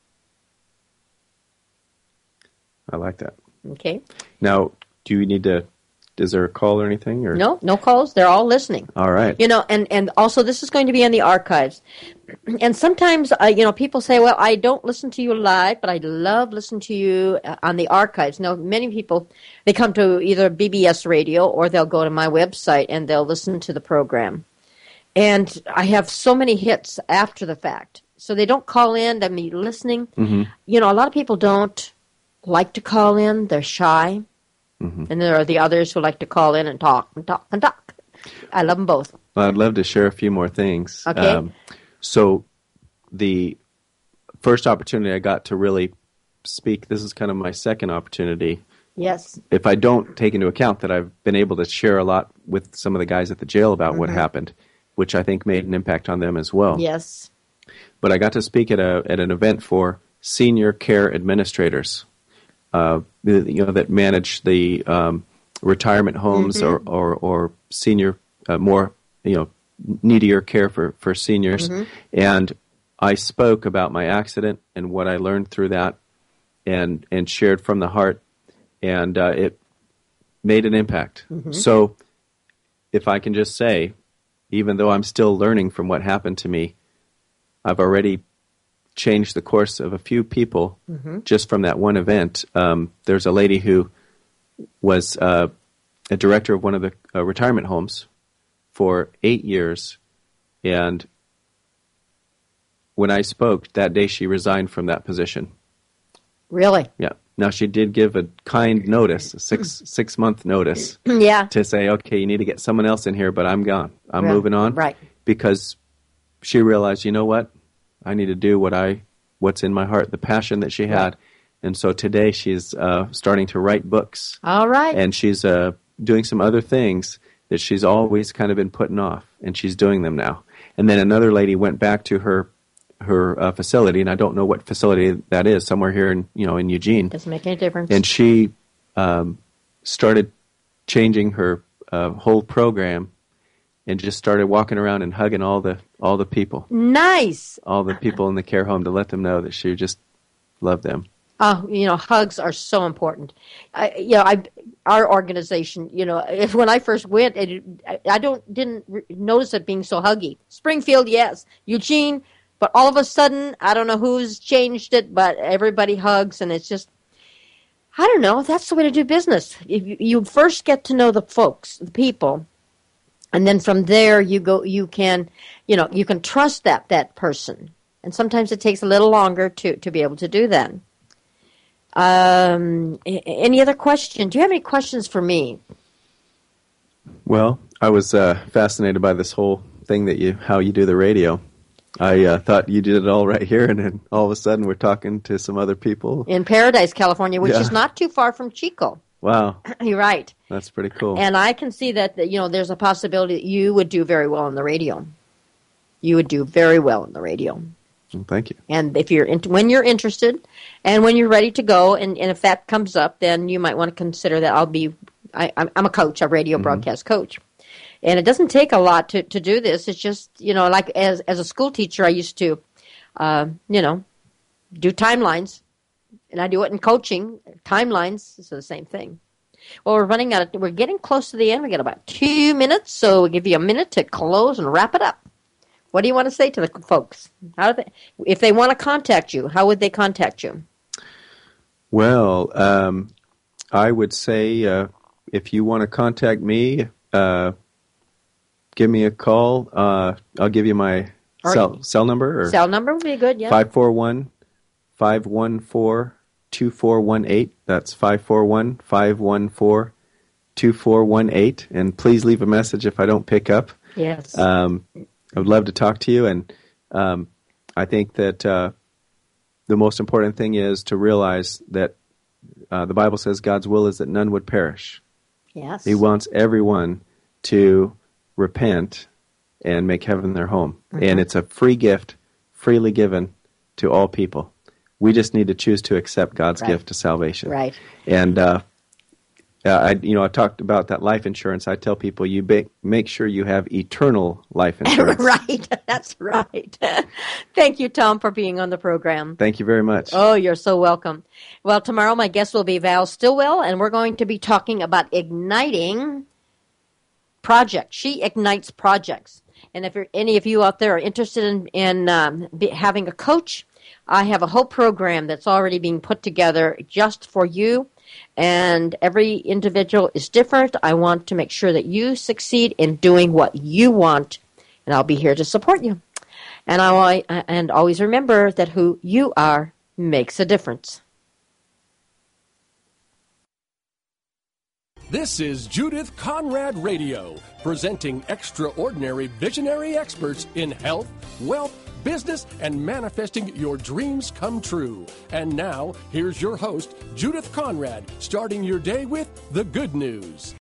I like that. Okay. Now, do you need to, is there a call or anything? Or? No, no calls. They're all listening. All right. You know, and, and also this is going to be in the archives. And sometimes, uh, you know, people say, well, I don't listen to you live, but I love listening to you uh, on the archives. Now, many people, they come to either B B S radio or they'll go to my website and they'll listen to the program. And I have so many hits after the fact. So they don't call in, they're listening. Mm-hmm. You know, a lot of people don't like to call in. They're shy. Mm-hmm. And there are the others who like to call in and talk and talk and talk. I love them both. Well, I'd love to share a few more things. Okay. Um, so the first opportunity I got to really speak, this is kind of my second opportunity Yes. If I don't take into account that I've been able to share a lot with some of the guys at the jail about mm-hmm. what happened, which I think made an impact on them as well. Yes. But I got to speak at a at an event for senior care administrators, uh, you know, that manage the um, retirement homes mm-hmm. or, or or senior uh, more you know needier care for for seniors, mm-hmm. and I spoke about my accident and what I learned through that, and and shared from the heart, and uh, it made an impact. Mm-hmm. So, if I can just say, even though I'm still learning from what happened to me, I've already changed the course of a few people mm-hmm. just from that one event. Um, there's a lady who was uh, a director of one of the uh, retirement homes for eight years, and when I spoke that day, she resigned from that position. Really? Yeah. Now, she did give a kind notice, a six, six-month notice, yeah. to say, okay, you need to get someone else in here, but I'm gone. I'm right. moving on. Right. Because she realized, you know what? I need to do what I, what's in my heart, the passion that she had. Right. And so today she's uh, starting to write books. All right. And she's uh, doing some other things that she's always kind of been putting off, and she's doing them now. And then another lady went back to her her uh, facility, and I don't know what facility that is, somewhere here in you know in Eugene. Doesn't make any difference. And she um, started changing her uh, whole program, and just started walking around and hugging all the all the people. Nice. All the people in the care home to let them know that she just loved them. Oh, you know, hugs are so important. I, you know, I our organization. You know, if, when I first went, it, I, I don't didn't re- notice it being so huggy. Springfield, yes. Eugene. But all of a sudden, I don't know who's changed it, but everybody hugs, and it's just, I don't know, that's the way to do business. If you, you first get to know the folks, the people, and then from there you go, you can, you know, you can trust that that person. And sometimes it takes a little longer to, to be able to do that. Um, any other questions? Do you have any questions for me? Well, I was uh, fascinated by this whole thing that you, how you do the radio. I uh, thought you did it all right here, and then all of a sudden we're talking to some other people. In Paradise, California, which yeah. is not too far from Chico. Wow. You're right. That's pretty cool. And I can see that, you know, there's a possibility that you would do very well on the radio. You would do very well on the radio. Well, thank you. And if you're in, when you're interested and when you're ready to go, and, and if that comes up, then you might want to consider that I'll be, I, I'm a coach, a radio mm-hmm. broadcast coach. And it doesn't take a lot to, to do this. It's just, you know, like as as a school teacher, I used to, uh, you know, do timelines. And I do it in coaching. Timelines is the same thing. Well, we're running out of, we're getting close to the end. We got about two minutes, so we'll give you a minute to close and wrap it up. What do you want to say to the folks? How do they, if they want to contact you, how would they contact you? Well, um, I would say uh, if you want to contact me, uh, give me a call. Uh, I'll give you my or cell cell number. Or cell number would be good, yeah. five four one, five one four, two four one eight. That's five four one, five one four, two four one eight. And please leave a message if I don't pick up. Yes. Um, I would love to talk to you. And um, I think that uh, the most important thing is to realize that uh, the Bible says God's will is that none would perish. Yes. He wants everyone to repent and make heaven their home. Mm-hmm. And it's a free gift, freely given to all people. We just need to choose to accept God's right. gift to salvation. Right. And, uh, uh, I, you know, I talked about that life insurance. I tell people you ba- make sure you have eternal life insurance. Right. That's right. Thank you, Tom, for being on the program. Thank you very much. Oh, you're so welcome. Well, tomorrow my guest will be Val Stillwell, and we're going to be talking about igniting projects. She ignites projects. And if you're, any of you out there are interested in, in um, be, having a coach, I have a whole program that's already being put together just for you. And every individual is different. I want to make sure that you succeed in doing what you want, and I'll be here to support you. And I and always remember that who you are makes a difference. This is Judith Conrad Radio, presenting extraordinary visionary experts in health, wealth, business, and manifesting your dreams come true. And now, here's your host, Judith Conrad, starting your day with the good news.